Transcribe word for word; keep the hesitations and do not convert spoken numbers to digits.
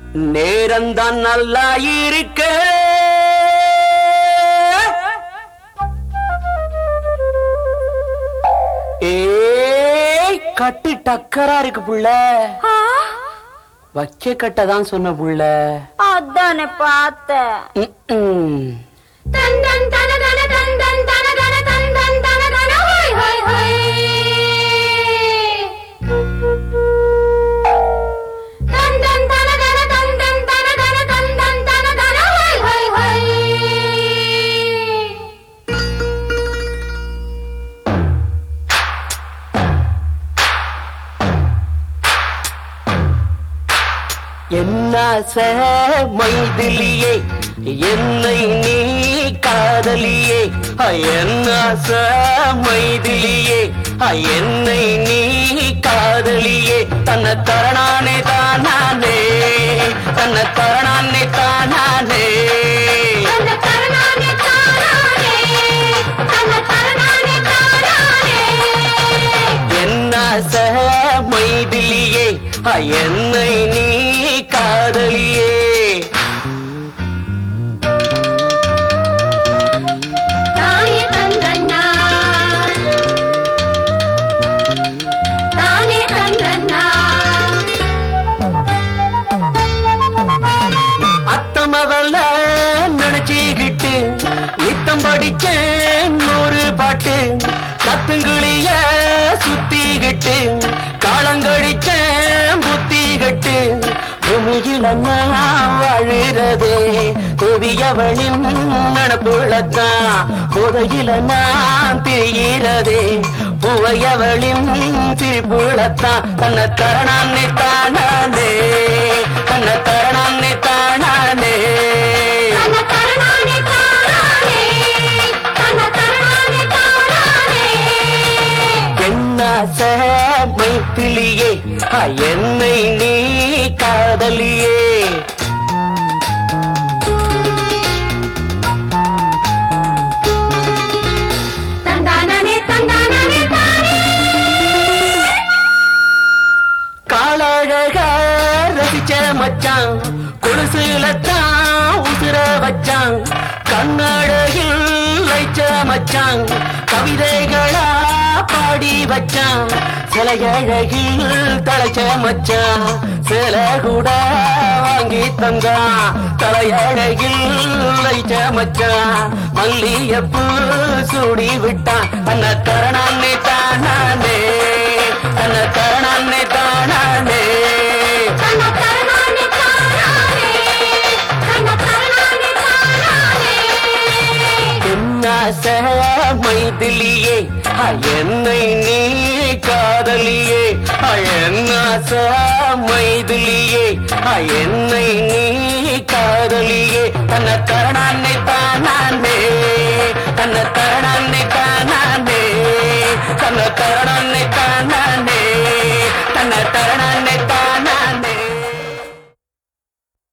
நேரம்தான் நல்லா இருக்க ஏய் கட்டு டக்கரா இருக்கு புள்ள வச்ச கட்டதான் சொன்ன புள்ள அதானே பார்த்தேன் என்ன மைதிலியே என்னை நீ காதலியே என்ன மைதிலியே என்னை நீ காதலியே தன்னை தரணானே தானே தன்னை தரணானே தானே என்ன மைதிலியே என்னை நீ காதலியே அத்தமவல்ல நினைச்சுக்கிட்டு நித்தம் படிச்சேன் நூறு பாட்டு கத்துங்குளிய சுத்திக்கிட்டு காலங்கடிச்சேன் புத்திக்கிட்டு பூமியில நான் வாழுறதே கோவியவனின் நடப்புள்ளத்தான் போதையில நான் திரிகிறதே பூவையவளின் திரிப்புள்ளத்தான் தன்னை தரணானே தானே தன்னை தரணானே தானே மைத்திலியே என்னை நீ காதலியே காலழக ரசிச்ச மச்சான் கொலுசுலத்தான் உசுர வச்சான் கண்ணழகில் லைச்ச மச்சான் கவிதைகளா பாடி வச்சான் சில அழகில் தலைச்ச மச்சான் சில கூட வாங்கி தந்தான் தலையழகில் லைச்ச மச்சான் மல்லியப்பூ சூடி விட்டான் தன்னை தரணானே தானே தன்னை தரணானே தானே மைதிலியே என்னை நீ காதலியே என்ன மைதிலியே என்னை நீ காதலியே தன்னை தரணானே தானே தன்னை தரணானே தானே தன்னை தரணானே